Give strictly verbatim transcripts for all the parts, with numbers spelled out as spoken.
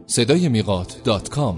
صدای میقات دات کام.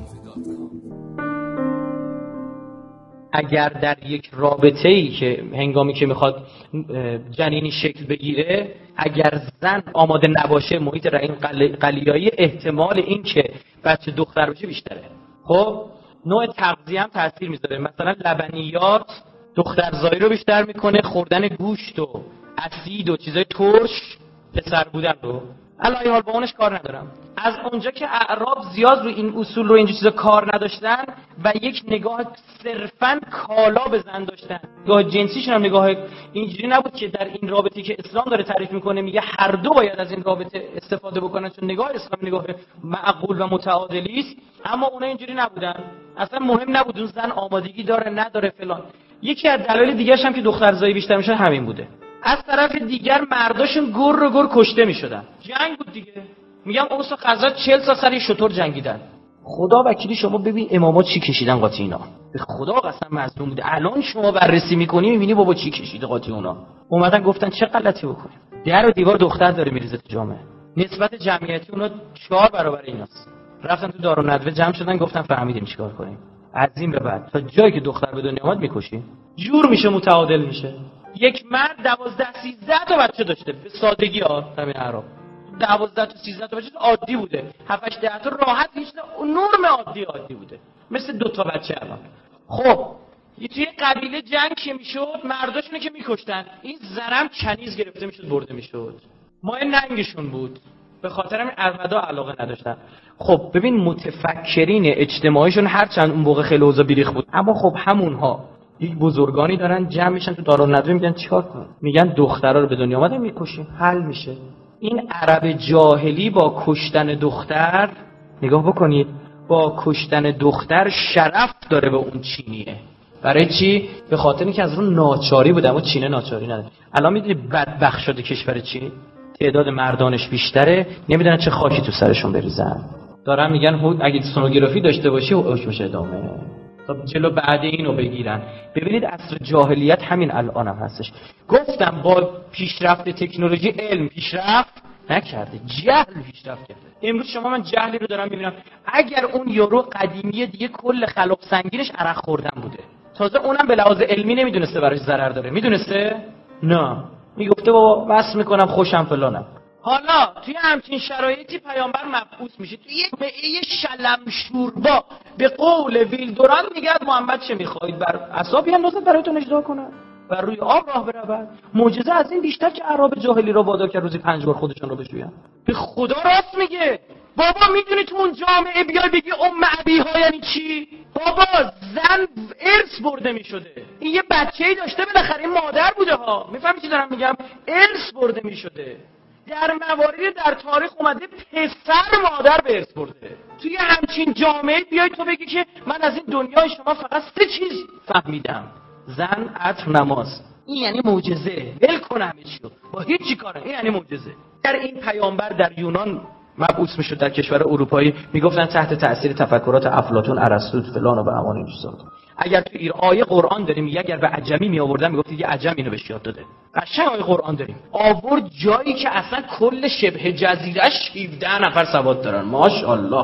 اگر در یک رابطه‌ای که هنگامی که میخواد جنینی شکل بگیره، اگر زن آماده نباشه محیط رحم قلیایی، احتمال این که بچه دختر بشه بیشتره. خب نوع تغذیه هم تاثیر میذاره. مثلا لبنیات دخترزایی رو بیشتر میکنه، خوردن گوشت و اسید و چیزای ترش پسر بودن رو. الان حال با اونش کار ندارم. از اونجا که اعراب زیاد رو این اصول رو اینجور چیزا کار نداشتن و یک نگاه صرفاً کالا به زن داشتن، نگاه جنسیشون هم نگاه اینجوری نبود که در این رابطه‌ای که اسلام داره تعریف میکنه میگه هر دو باید از این رابطه استفاده بکنن، چون نگاه اسلام نگاه معقول و متعادلی است. اما اونا اینجوری نبودن، اصلا مهم نبود اون زن آمادگی داره نداره فلان. یکی از دلایل دیگه‌ش هم که دخترزایی بیشتر میشه همین بوده. از طرف دیگر مرداشون گر و گر کشته میشدن. جنگ بود دیگه. میگم اوس و خزرج چهل سال سر شتر جنگیدن. خدا وکیلی شما ببین اماما چی کشیدن قاطی اینا. به خدا قسم مظلوم بوده. الان شما بررسی میکنی میبینی بابا چی کشیده قاطی اونا. اومدن گفتن چه غلطی بکنیم. در و دیوار دختر داره میریزه تو جامعه. نسبت جمعیتی اونا چهار برابر ایناست. رفتن تو دارالندوه جمع شدن گفتن فهمیدیم چیکار کنیم. از این به بعد تا جایی که دختر به دنیا اومد میکشیم. جور میشه متعادل میشه. یک مرد دوازده سیزده تا بچه داشته به سادگی ها همین عرب. دوازده تا سیزده تا بچه عادی بوده. هفت هشت ده تا راحت هیچ نرم عادی عادی بوده. مثل دو تا بچه الان. خب یه توی قبیله جنگ که میشد مرداشونو که میکشتن، این زنم کنیز گرفته میشد برده میشد. مایه ننگشون بود. به خاطر همین ارمدا علاقه نداشتن. خب ببین متفکرین اجتماعیشون هرچند اون موقع خیلی اوضاع بیریخ بود، اما خب همونها یک بزرگانی دارن جمع میشن تو دارالندوه میگن چیکار کنیم؟ میگن دخترا رو به دنیا اومدن میکشیم، حل میشه. این عرب جاهلی با کشتن دختر، نگاه بکنید، با کشتن دختر شرف داره به اون چینیه. برای چی؟ به خاطر اینکه از اون ناچاری بود، اما چینه ناچاری نداره. الان میدونی بدبخت شده کشور چین، تعداد مردانش بیشتره، نمیدونن چه خاکی تو سرشون بریزن. دارن میگن اگه سونوگرافی داشته باشی حکمش ادامه. تا جلو بعد اینو بگیرن. ببینید عصر جاهلیت همین الان هم هستش. گفتم با پیشرفت تکنولوژی علم پیشرفت نکرده، جهل پیشرفت کرده. امروز شما من جهلی رو دارم میبینم. اگر اون یورو قدیمی دیگه کل خلاق سنگینش عرق خوردن بوده، تازه اونم به لحاظ علمی نمیدونسته براش ضرر داره. میدونسته؟ نه. میگفته بابا واسه میکنم خوشم فلانم. حالا توی همچین شرایطی پیامبر مبعوث میشه توی یک بیعه شلم شوربا به قول ویلدوران میگه محمد چه میخواید بر اعصابی اندازه برایتون اجرا کنن بر روی آب راه برود. معجزه از این بیشتر که اعراب جاهلی را وادار کرد روزی پنج بار خودشون رو بشوین. به خدا راست میگه. بابا میدونی تو اون جامعه بیای بگی ام ابیها یعنی چی؟ بابا زن ارث برده میشده. این یه بچه‌ای داشته بالاخره این مادر بوده ها. میفهمی چی دارم میگم؟ ارث برده میشده. در مواردی در تاریخ اومده پسر مادر به ارث برده. توی همچین جامعه بیای تو بگی که من از این دنیای شما فقط سه چیز فهمیدم: زن، عطر، نماز. این یعنی معجزه. ول کن همه چی رو. با هیچ کاره. این یعنی معجزه. در این پیامبر در یونان مبعوث میشد، در کشور اروپایی میگفتن تحت تاثیر تفکرات افلاطون، ارسطو، فلان و به امان این چیزا. اگر تو این آیه قرآن داریم میگه اگر به عجمی می آوردن میگفت دیگه عجم اینو بهش یاد داده. قشنگ آیه قرآن داریم. آورد جایی که اصلا کل شبه جزیره‌اش هفده نفر سواد دارن. ماشاءالله.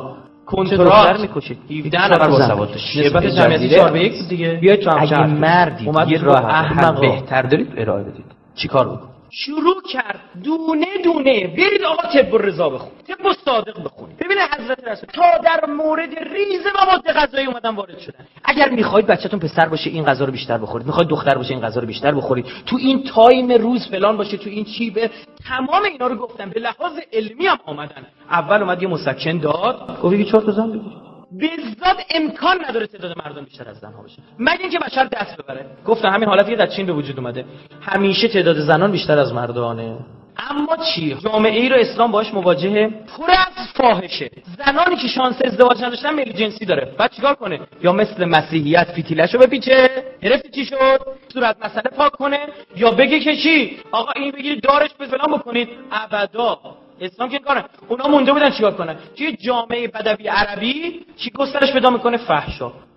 کنترل میکشه. هفده نفر با سواد داشت. نسبت جمعیتی چهار به یک دیگه. بیاید تو هم شهر مردی یه راه حل بهتر دارید ارائه بدید. چیکار بکنید؟ شروع کرد دونه دونه برید آقا طب رضا بخون، طب صادق بخونید. ببینید حضرت رسول تا در مورد ریز مواد غذایی اومدن وارد شدن. اگر میخواید بچه‌تون پسر باشه این غذا رو بیشتر بخورید، میخواید دختر باشه این غذا رو بیشتر بخورید، تو این تایم روز فلان باشه، تو این چی به تمام اینا رو گفتن. به لحاظ علمی هم اومدن. اول اومد یه مسکن داد، گفت یکی چهار تا زن بگیر. بزاد امکان نداره تعداد مردم بیشتر از زنها باشه مگر اینکه بشر دست ببره. گفتن همین حالتی که در چین به وجود اومده، همیشه تعداد زنان بیشتر از مردانه. اما چی؟ جامعه ای رو اسلام باهاش مواجهه، پر از فاحشه. زنانی که شانس ازدواج نداشتن میل جنسی داره، بعد چیکار کنه؟ یا مثل مسیحیت فتیله‌شو بپیچه، گرفتی چی شد؟ صورت مسئله پاک کنه، یا بگه که چی؟ آقا این بگیرید دارش به فلان بکنید. ابدا اسلام که کاره. اونا مونده بودن چیکار کنن؟ توی جامعه بدوی عربی چی گسترش پیدا میکنه؟ فحشا.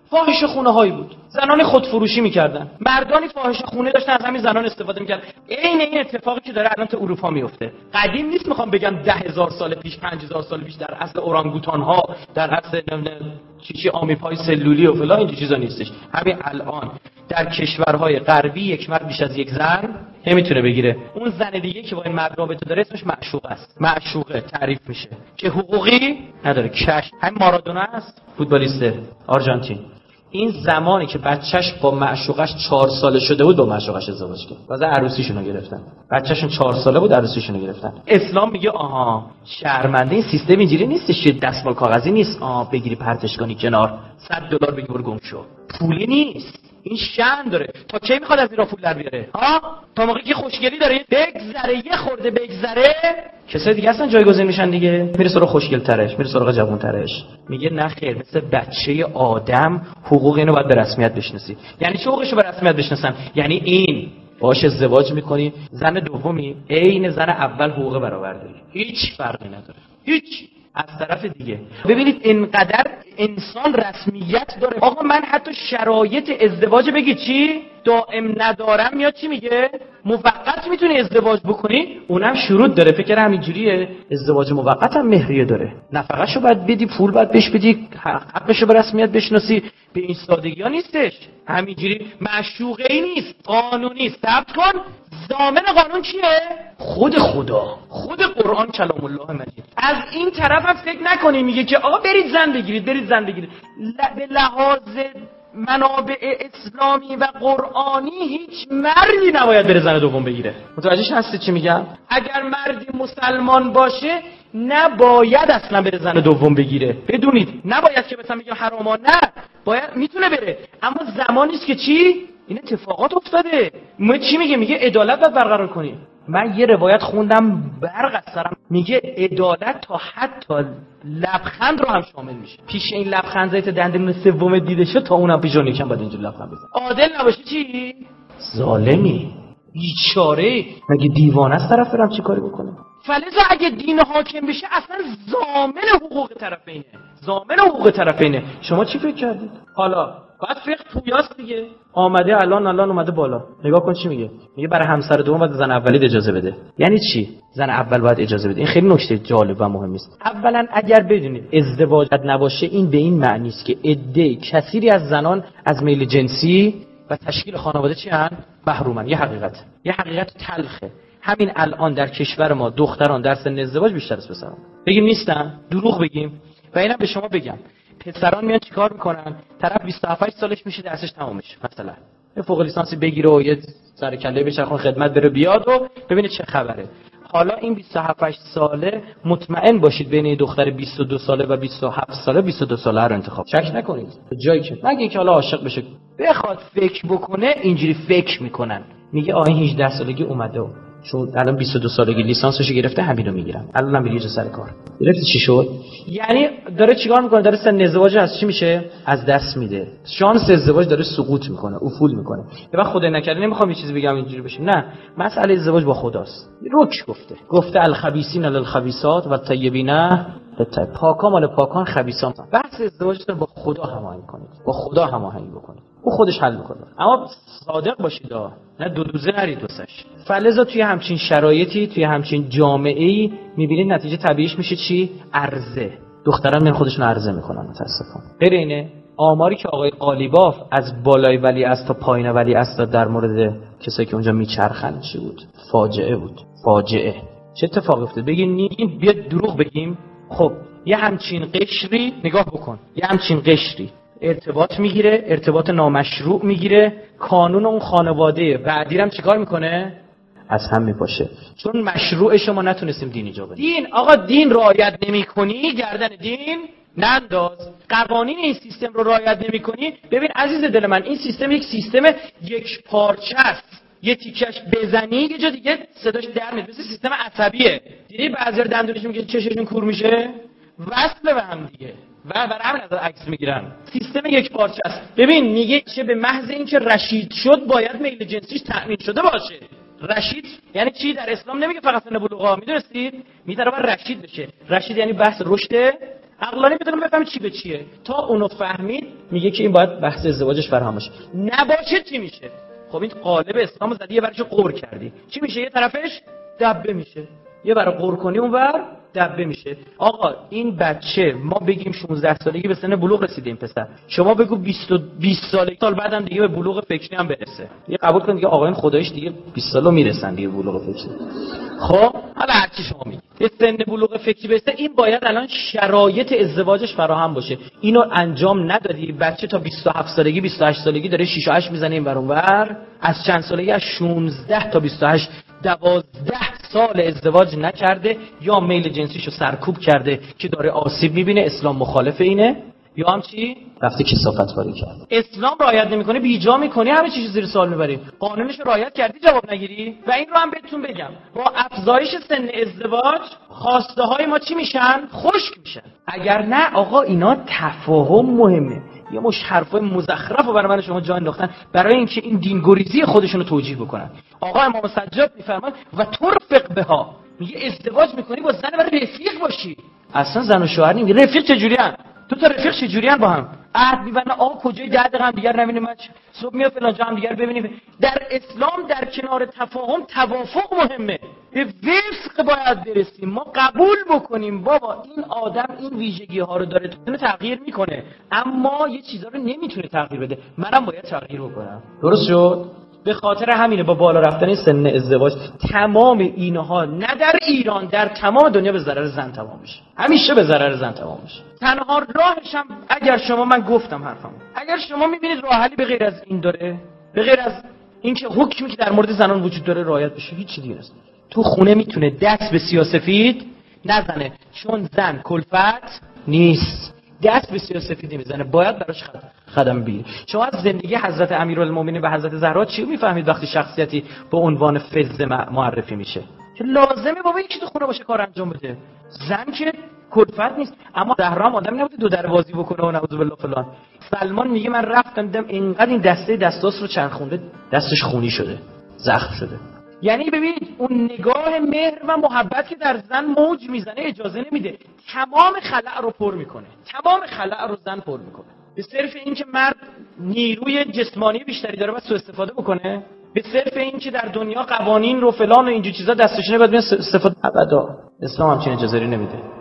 فاحش خونه هایی بود، زنان خودفروشی میکردن، مردانی فاحش خونه داشتن از همین زنان استفاده میکردن. عین این اتفاقی که داره الان تو اروپا میفته. قدیم نیست، میخوام بگم ده هزار سال پیش، پنج هزار سال پیش، در اصل اورانگوتان ها، در اصل چی چی آمیپای سلولی و فلان این چیزا نیستش. همین الان در کشورهای غربی یک مرد بیش از یک زن نمیتونه بگیره. اون زن دیگه که با این مرد رابطه داره اسمش معشوق است. معشوقه تعریف میشه که حقوقی نداره. کش همین مارادونا است، فوتبالیست آرژانتین. این زمانی که بچهش با معشوقش چهار ساله شده بود با معشوقش ازدواج کرد. واسه عروسیشون رو گرفتن. بچه‌شون چهار ساله بود عروسیشون رو گرفتن. اسلام میگه آها شرمنده این سیستم اینجوری نیستش که دستمال کاغذی نیست. آ بگیری پرتش کنی کنار صد دلار بگی برو گم شو. پولی نیست. این شأن داره. تا کی میخواد از ایران پول در بیاره؟ ها؟ تا موقعی که خوشگلی داره بگذره، یه خورده بگذره، کسای دیگه اصلا جایگزین میشن دیگه. میره سراغ خوشگل‌ترش، میره سراغ جوان‌ترش. میگه نه خیر، مثل بچه آدم حقوق اینو باید به رسمیت بشناسی. یعنی چه حقوقشو به رسمیت بشناسم؟ یعنی این باهاش ازدواج میکنی، زن دومی عین زن اول حقوق برابر داری. هیچ فرقی نداره. هیچ. از طرف دیگه ببینید اینقدر انسان رسمیت داره. آقا من حتی شرایط ازدواج بگی چی؟ دائم ندارم میاد چی میگه؟ موقت میتونی ازدواج بکنی، اونم شروط داره. فکر همینجوریه ازدواج موقت هم مهریه داره. نفقه‌شو باید بدی، پول باید بهش بدی، حقشو به رسمیت بشناسی. به این سادگی ها نیستش. همینجوری معشوقه ای نیست، قانونی. ثبت کن. ضامن قانون کیه؟ خود خدا، خود قرآن کلام الله مجید. از این طرف هم فکر نکنی میگه که آقا برید زن بگیرید، برید زن بگیرید. به لحاظ منابع اسلامی و قرآنی هیچ مردی نباید بره زن دوم بگیره. متوجهش هستی چی میگم؟ اگر مردی مسلمان باشه نباید اصلا بره زن دوم بگیره. بدونید نباید که مثلا میگم حراما، نه، باید میتونه بره، اما زمانی است که چی؟ این اتفاقات افتاده. ما چی میگه؟ میگه عدالت باید برقرار کنیم. من یه روایت خوندم برق از سرم، میگه عدالت تا حتی لبخند رو هم شامل میشه. پیش این لبخند زیت دندون سوم دیده شد، تا اونم پیش اون یکم باید اینجوری لبخند بزنه. عادل نباشه چی؟ ظالمی، بیچاره. مگه دیوانه است طرف برم چی کاری بکنه؟ فلذا اگه دین حاکم بشه اصلا ضامن حقوق طرفینه. ضامن حقوق طرفینه. شما چی فکر کردید؟ حالا بعد فقه پویاست دیگه. آمده الان الان اومده بالا. نگاه کن چی میگه. میگه برای همسر دوم باید زن اولی اجازه بده. یعنی چی؟ زن اول باید اجازه بده. این خیلی نکته جالب و مهمی است. اولا اگر بدونید ازدواج نباشه، این به این معنی است که عده کثیری از زنان از میل جنسی و تشکیل خانواده چی هن؟ محرومن. یه حقیقت. یه حقیقت تلخه. همین الان در کشور ما دختران در سن ازدواج بیشتر از پسران. بگیم نیستن؟ دروغ بگیم؟ و اینم به شما بگم، پسران میان چیکار میکنن؟ طرف بیست و هفت سالش میشه درسش تموم میشه، مثلا یه فوق لیسانسی بگیره و یه سر کله بچرخونه خدمت بره بیاد و ببینید چه خبره. حالا این بیست و هفت ساله مطمئن باشید بین دختر بیست و دو ساله و بیست و هفت ساله بیست و دو ساله رو انتخاب. شک نکنید. جایی که مگه اینکه حالا عاشق بشه بخواد فکر بکنه، اینجوری فکر میکنن. میگه آ این هجده سالگی اومده و چون الان بیست و دو سالگی لیسانسش گرفته، همینو میگیرم. الانم میگه سر کار. گرفت چی شد؟ یعنی داره چیکار میکنه؟ داره سن ازدواج از چی میشه؟ از دست میده. شانس ازدواج داره سقوط میکنه، افول میکنه. یه وقت خدای نکرده نمیخوام یه چیزی بگم اینجوری بشه. نه، مسئله ازدواج با خداست. رک گفته. گفته الخبیثین للخبیثات و طیبین للطیب. پاکان مال پاکان، خبیثان. بحث ازدواج رو با خدا هماهنگ کنید. با خدا هماهنگ بکنید. او خودش حل میکنه. اما صادق باشید، نه دو دوزه نرید واسش. فلذا توی همچین شرایطی، توی همچین جامعه‌ای میبینید نتیجه طبیعیش میشه چی؟ عرضه. دختران من خودشون عرضه میکنن متاسفانه. غیر اینه آماری که آقای قالیباف از بالای ولی از تا پایین ولی از در مورد کسایی که اونجا میچرخن چی بود؟ فاجعه بود. فاجعه. چه اتفاقی افتاد؟ بگین نیم بیا دروغ بگیم. خب یه همچین قشری نگاه بکن. یه همچین قشری ارتباط میگیره، ارتباط نامشروع میگیره، کانون اون خانواده بعدی هم چیکار میکنه؟ از هم میپاشه. چون مشروع شما نتونستیم دین ایجاب بدیم. دین آقا دین رعایت نمیکنی، گردن دین ننداز. قوانین این سیستم رو رعایت نمیکنی. ببین عزیز دل من، این سیستم یک سیستم یک پارچه است. یه تیکش بزنی یه جا دیگه صداش در میاد. مثل سیستم عصبیه. دیدی بعضیا دندونشون میگه چششون کور میشه، وصل به هم دیگه. و برای همین از عکس میگیرن. سیستم یک پارچه است. ببین میگه چه به محض اینکه رشید شد باید میل جنسیش تأمین شده باشه. رشید یعنی چی؟ در اسلام نمیگه فقط سن بلوغ. میدونستید؟ میگه باید رشید بشه. رشید یعنی بحث رشد عقلانی بدونم بفهمه چی به چیه. تا اونو فهمید میگه که این باید بحث ازدواجش فراهم باشه. نباشه چی میشه؟ خب این قالب اسلام زدی یه برش قور کردی، چی میشه؟ یه طرفش دبه میشه، یه برای قور کنی اونور دبه میشه. آقا این بچه ما بگیم شانزده سالگی به سن بلوغ رسیده این پسر، شما بگو بیست و بیست سالگی سال بعدم دیگه به بلوغ فکری هم برسه، دیگه قبول کنید دیگه آقایون خداییش دیگه بیست سالو میرسن دیگه بلوغ فکری. خب حالا هر چی شما میگید به سن بلوغ فکری برسه، این باید الان شرایط ازدواجش فراهم باشه. اینو انجام ندادی، بچه تا بیست و هفت سالگی بیست و هشت سالگی داره شش و هشت میزنه این ور اونور، از چند سالگی از شانزده تا بیست و هشت دوازده سال ازدواج نکرده، یا میل جنسیشو سرکوب کرده که داره آسیب میبینه، اسلام مخالف اینه، یا هم چی؟ رفته کثافت کاری کرد. اسلام رعایت نمیکنه، بیجا میکنی، همه چیزو زیر سوال میبری. قانونش رعایت کردی جواب نگیری. و این رو هم بهتون بگم، با افزایش سن ازدواج خواسته های ما چی میشن؟ خشک میشن. اگر نه آقا اینا تفاهم مهمه. یه مش حرفای مزخرفو برای من شما جا انداختن برای اینکه این دینگریزی خودشونو توجیه بکنن. آقا امام سجاد میفرمان و ترفق بها، میگه ازدواج میکنی با زن برای رفیق باشی. اصلا زن و شوهر نمیگه رفیق چجوری ان؟ تو تا رفیق چجوری ان با هم؟ عهد میبندن آقا کجای ده دقیقه هم دیگر نبینیم، من صبح میاد فلان جا هم دیگر ببینیم. در اسلام در کنار تفاهم توافق مهمه، به وفق باید برسیم. ما قبول بکنیم بابا این آدم این ویژگی ها رو داره، تو تغییر میکنه، اما یه چیزا رو نمیتونه تغییر بده، منم باید تغییر بکنم. درست شد؟ به خاطر همینه با بالا رفتن سن ازدواج تمام اینها نه در ایران در تمام دنیا به ضرر زن تمام میشه، همیشه به ضرر زن تمام میشه. تنها راهش هم اگر شما، من گفتم حرفم، اگر شما میبینید راه حلی به غیر از این داره، به غیر از اینکه حکمی که در مورد زنان وجود داره رعایت بشه، هیچ چیزی نیست. تو خونه میتونه دست به سیاه‌سفید نزنه، چون زن کلفت نیست، دست به سیاه‌سفید نمیزنه، باید براش قدم بگیری. شما از زندگی حضرت امیرالمومنین و حضرت زهرا چی میفهمید وقتی شخصیتی به عنوان فز معرفی میشه؟ که لازمه بابا یکی تو خونه باشه کار انجام بده، زن که کلفت نیست. اما زهرا هم آدمی نبوده دو در بازی بکنه و نعوذ بالله فلان. سلمان میگه من رفتم دیدم اینقدر این دسته دستاس رو چند خونده دستش خونی شده، زخم شده. یعنی ببینید اون نگاه مهر و محبت که در زن موج میزنه اجازه نمیده تمام خلأ رو پر میکنه، تمام خلأ رو زن پر میکنه. به صرف این که مرد نیروی جسمانی بیشتری داره و سوء استفاده بکنه، به صرف این که در دنیا قوانین رو فلان و اینجور چیزا دستش نمیاد استفاده، ابدا اسلام همچین اجازه نمیده.